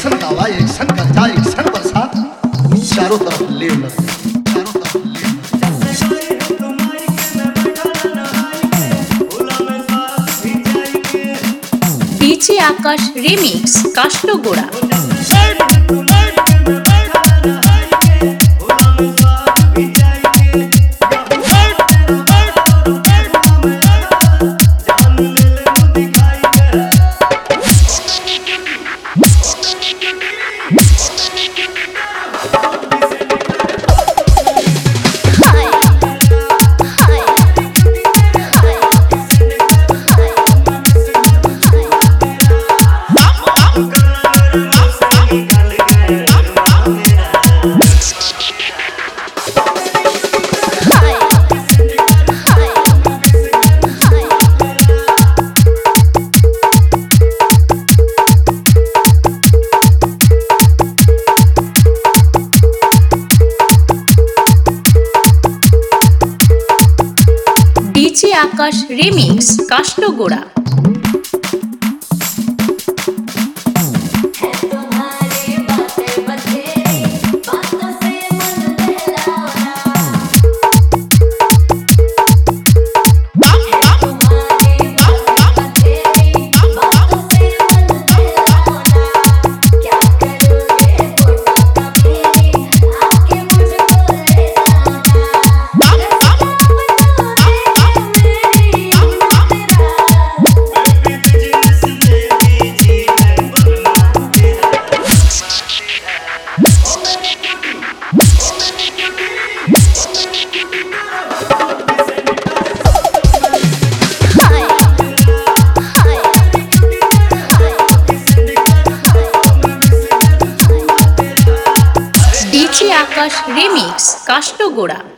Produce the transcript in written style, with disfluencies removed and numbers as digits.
सन काला, एक सन कर्जा, एक सन बरसात, चारों तरफ ले लग, चारों तरफ ले। DJ Akash remix Kashtgora. DJ Akash remix Kashtgora. DJ Akash remix काष्टगोड़ा।